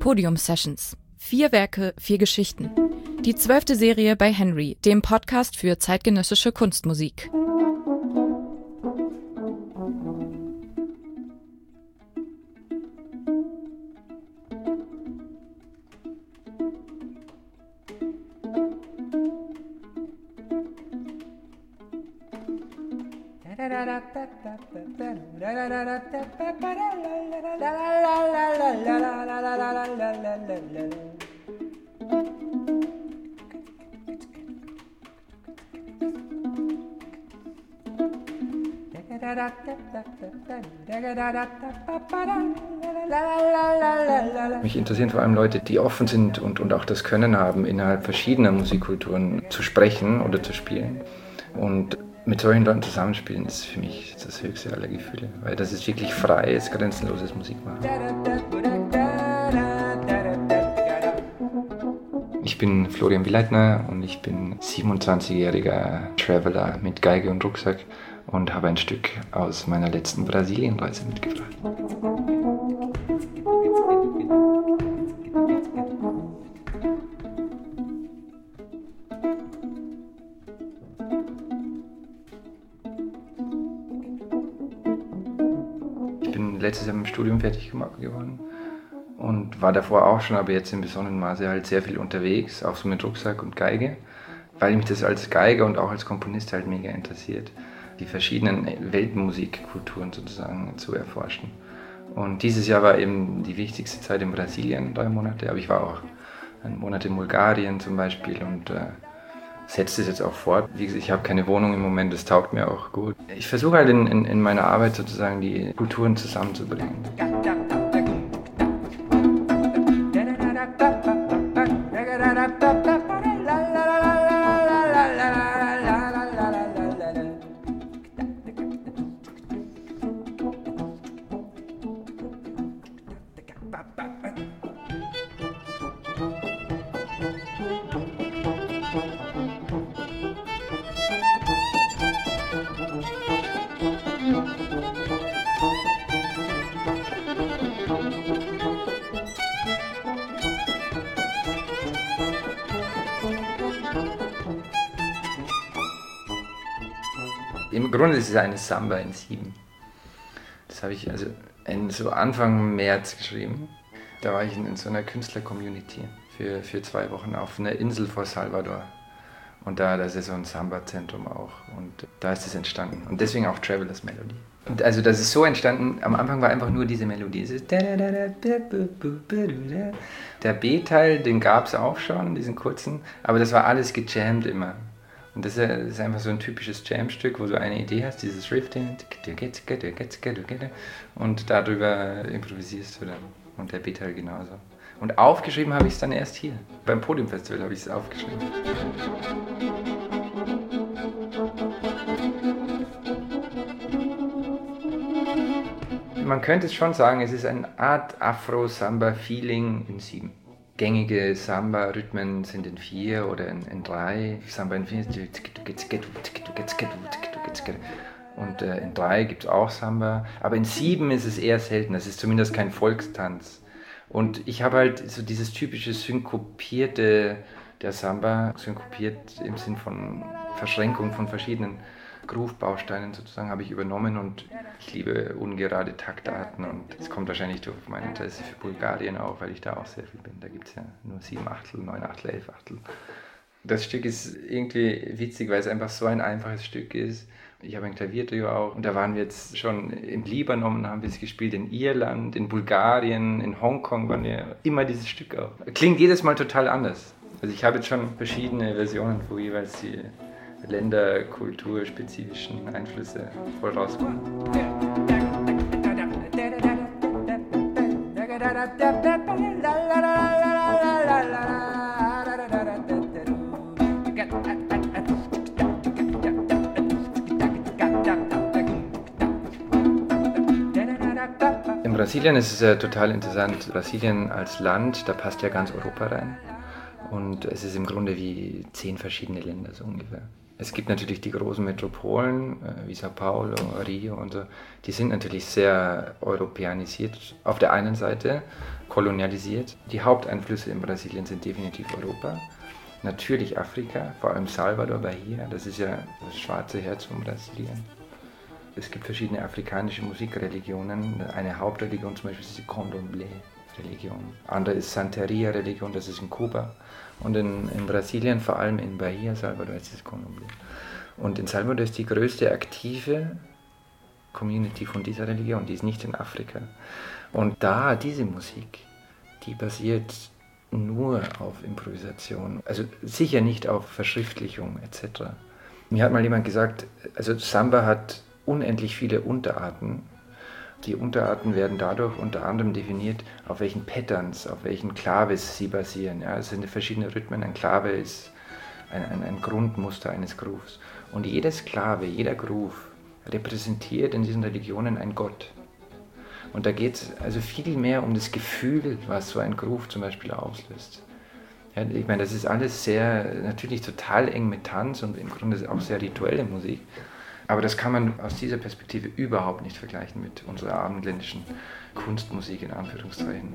Podium Sessions. 4 Werke, 4 Geschichten. Die 12. Serie bei Henry, dem Podcast für zeitgenössische Kunstmusik. Mich interessieren vor allem Leute, die offen sind und auch das Können haben, innerhalb verschiedener Musikkulturen zu sprechen oder zu spielen. Und mit solchen Leuten zusammenspielen ist für mich das höchste aller Gefühle, weil das ist wirklich freies, grenzenloses Musikmachen. Ich bin Florian Willeitner und ich bin 27-jähriger Traveler mit Geige und Rucksack und habe ein Stück aus meiner letzten Brasilienreise mitgebracht. Ich bin letztes Jahr mit dem Studium fertig geworden und war davor auch schon, aber jetzt in besonderem Maße halt sehr viel unterwegs, auch so mit Rucksack und Geige, weil mich das als Geiger und auch als Komponist halt mega interessiert, die verschiedenen Weltmusikkulturen sozusagen zu erforschen. Und dieses Jahr war eben die wichtigste Zeit in Brasilien, 3 Monate, aber ich war auch einen Monat in Bulgarien zum Beispiel und setze das jetzt auch fort. Wie gesagt, ich habe keine Wohnung im Moment, das taugt mir auch gut. Ich versuche halt in meiner Arbeit sozusagen die Kulturen zusammenzubringen. Im Grunde ist es eine Samba in 7. Das habe ich also so Anfang März geschrieben. Da war ich in so einer Künstler-Community für 2 Wochen auf einer Insel vor Salvador. Und da ist ja so ein Samba-Zentrum auch. Und da ist es entstanden. Und deswegen auch Travelers Melody. Und also das ist so entstanden, am Anfang war einfach nur diese Melodie. Der B-Teil, den gab es auch schon, diesen kurzen. Aber das war alles gejammt immer. Und das ist einfach so ein typisches Jam-Stück, wo du eine Idee hast, dieses Riff, und darüber improvisierst du dann. Und der B-Teil genauso. Und aufgeschrieben habe ich es dann erst hier. Beim Podium-Festival habe ich es aufgeschrieben. Man könnte es schon sagen, es ist eine Art Afro-Samba-Feeling in 7. Gängige Samba-Rhythmen sind in 4 oder in 3. Samba in 4 und in 3 gibt es auch Samba. Aber in 7 ist es eher selten. Das ist zumindest kein Volkstanz. Und ich habe halt so dieses typische Synkopierte der Samba, synkopiert im Sinn von Verschränkung von verschiedenen Groove-Bausteinen sozusagen, habe ich übernommen und ich liebe ungerade Taktarten und es kommt wahrscheinlich durch mein Interesse für Bulgarien auch, weil ich da auch sehr viel bin. Da gibt es ja nur 7 Achtel, 9 Achtel, 11 Achtel. Das Stück ist irgendwie witzig, weil es einfach so ein einfaches Stück ist. Ich habe ein Klaviertrio auch und da waren wir jetzt schon im Libanon und haben wir es gespielt, in Irland, in Bulgarien, in Hongkong waren wir immer dieses Stück auch. Klingt jedes Mal total anders. Also ich habe jetzt schon verschiedene Versionen, wo jeweils die Länder-, kulturspezifischen Einflüsse voll rauskommen. In Brasilien ist es total interessant. Brasilien als Land, da passt ja ganz Europa rein. Und es ist im Grunde wie 10 verschiedene Länder so ungefähr. Es gibt natürlich die großen Metropolen wie Sao Paulo, Rio und so, die sind natürlich sehr europäanisiert auf der einen Seite, kolonialisiert. Die Haupteinflüsse in Brasilien sind definitiv Europa, natürlich Afrika, vor allem Salvador, Bahia, das ist ja das schwarze Herz von Brasilien. Es gibt verschiedene afrikanische Musikreligionen, eine Hauptreligion zum Beispiel ist die Candomblé-Religion, andere ist Santeria-Religion, das ist in Kuba. Und in Brasilien, vor allem in Bahia, Salvador, ist das Candomblé. Und in Salvador ist die größte aktive Community von dieser Religion, die ist nicht in Afrika. Und da, diese Musik, die basiert nur auf Improvisation, also sicher nicht auf Verschriftlichung etc. Mir hat mal jemand gesagt, also Samba hat unendlich viele Unterarten. Die Unterarten werden dadurch unter anderem definiert, auf welchen Patterns, auf welchen Claves sie basieren. Ja, es sind verschiedene Rhythmen. Ein Clave ist ein Grundmuster eines Grooves. Und jedes Clave, jeder Groove repräsentiert in diesen Religionen einen Gott. Und da geht es also viel mehr um das Gefühl, was so ein Groove zum Beispiel auslöst. Ja, ich meine, das ist alles sehr, natürlich total eng mit Tanz und im Grunde auch sehr rituelle Musik. Aber das kann man aus dieser Perspektive überhaupt nicht vergleichen mit unserer abendländischen Kunstmusik in Anführungszeichen.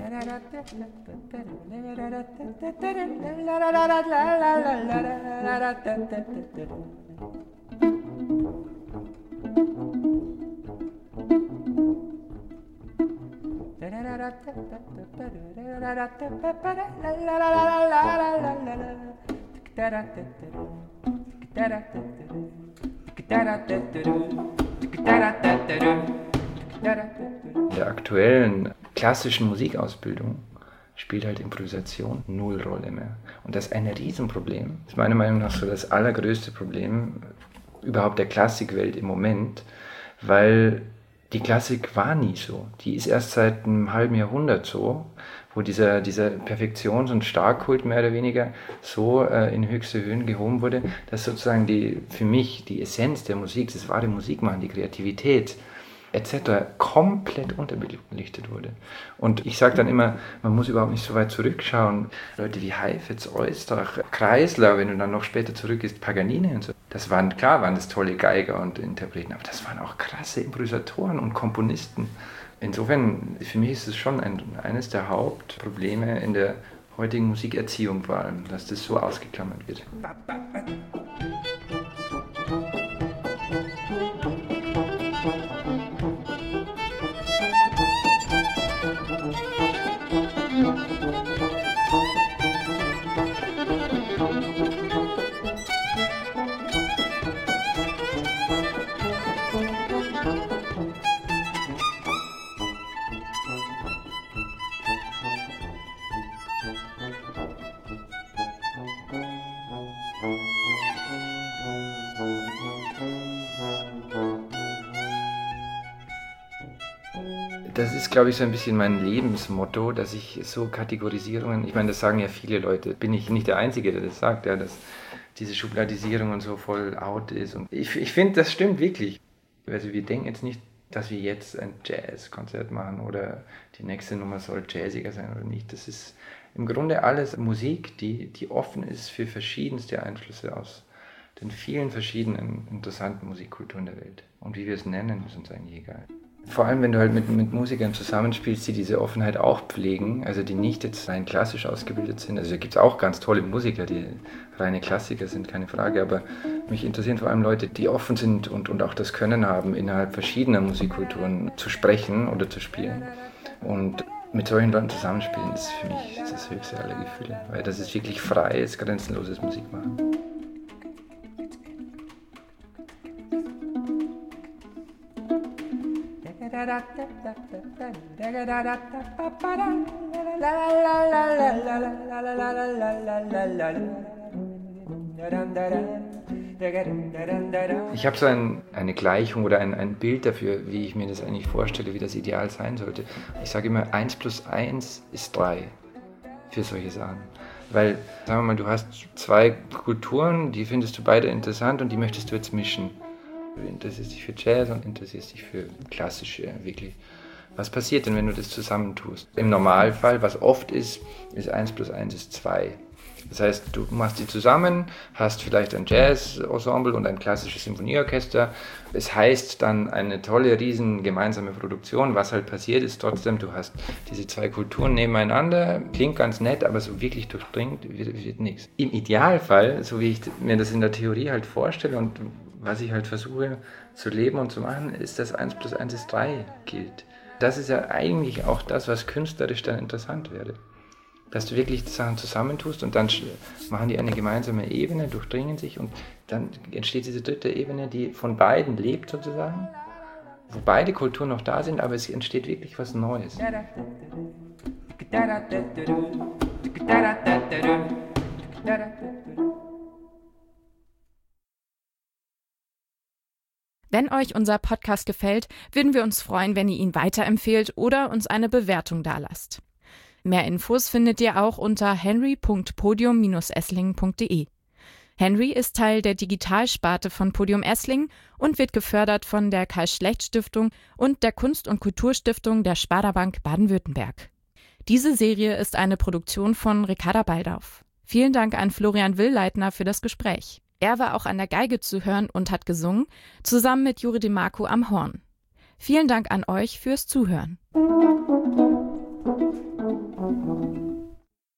In der aktuellen klassischen Musikausbildung spielt halt Improvisation null Rolle mehr. Und das ist ein Riesenproblem. Das ist meiner Meinung nach so das allergrößte Problem überhaupt der Klassikwelt im Moment, weil die Klassik war nie so. Die ist erst seit einem halben Jahrhundert so, wo dieser Perfektions- und Starkkult mehr oder weniger so in höchste Höhen gehoben wurde, dass sozusagen für mich die Essenz der Musik, das wahre Musikmachen, die Kreativität etc. komplett unterbelichtet wurde. Und ich sage dann immer, man muss überhaupt nicht so weit zurückschauen. Leute wie Heifetz, Eustach, Kreisler, wenn du dann noch später zurückgehst, Paganini und so. Waren das tolle Geiger und Interpreten, aber das waren auch krasse Improvisatoren und Komponisten. Insofern, für mich ist es schon eines der Hauptprobleme in der heutigen Musikerziehung vor allem, dass das so ausgeklammert wird. Das ist, glaube ich, so ein bisschen mein Lebensmotto, dass ich so Kategorisierungen, ich meine, das sagen ja viele Leute, bin ich nicht der Einzige, der das sagt, ja, dass diese Schubladisierung und so voll out ist. Und ich finde, das stimmt wirklich. Also wir denken jetzt nicht, dass wir jetzt ein Jazzkonzert machen oder die nächste Nummer soll jazziger sein oder nicht. Das ist im Grunde alles Musik, die offen ist für verschiedenste Einflüsse aus den vielen verschiedenen interessanten Musikkulturen der Welt. Und wie wir es nennen, ist uns eigentlich egal. Vor allem, wenn du halt mit Musikern zusammenspielst, die diese Offenheit auch pflegen, also die nicht jetzt rein klassisch ausgebildet sind. Also da gibt es auch ganz tolle Musiker, die reine Klassiker sind, keine Frage, aber mich interessieren vor allem Leute, die offen sind und auch das Können haben, innerhalb verschiedener Musikkulturen zu sprechen oder zu spielen. Und mit solchen Leuten zusammenspielen ist für mich das höchste aller Gefühle, weil das ist wirklich freies, grenzenloses Musikmachen. Ich habe so eine Gleichung oder ein Bild dafür, wie ich mir das eigentlich vorstelle, wie das ideal sein sollte. Ich sage immer, 1 + 1 ist 3 für solche Sachen. Weil, sagen wir mal, du hast 2 Kulturen, die findest du beide interessant und die möchtest du jetzt mischen. Du interessierst dich für Jazz und interessierst dich für klassische, wirklich. Was passiert denn, wenn du das zusammentust? Im Normalfall, was oft ist 1 + 1 ist 2. Das heißt, du machst die zusammen, hast vielleicht ein Jazz-Ensemble und ein klassisches Symphonieorchester. Es heißt dann eine tolle, riesen gemeinsame Produktion. Was halt passiert ist trotzdem, du hast diese zwei Kulturen nebeneinander, klingt ganz nett, aber so wirklich durchdringt wird nichts. Im Idealfall, so wie ich mir das in der Theorie halt vorstelle und was ich halt versuche zu leben und zu machen, ist, dass 1 + 1 = 3 gilt. Das ist ja eigentlich auch das, was künstlerisch dann interessant wäre. Dass du wirklich die Sachen zusammentust und dann machen die eine gemeinsame Ebene, durchdringen sich und dann entsteht diese dritte Ebene, die von beiden lebt sozusagen, wo beide Kulturen noch da sind, aber es entsteht wirklich was Neues. Wenn euch unser Podcast gefällt, würden wir uns freuen, wenn ihr ihn weiterempfehlt oder uns eine Bewertung dalasst. Mehr Infos findet ihr auch unter henry.podium-esslingen.de. Henry ist Teil der Digitalsparte von Podium Esslingen und wird gefördert von der Karl-Schlecht-Stiftung und der Kunst- und Kulturstiftung der Sparda-Bank Baden-Württemberg. Diese Serie ist eine Produktion von Ricarda Baldauf. Vielen Dank an Florian Willleitner für das Gespräch. Er war auch an der Geige zu hören und hat gesungen, zusammen mit Juri DeMarco am Horn. Vielen Dank an euch fürs Zuhören.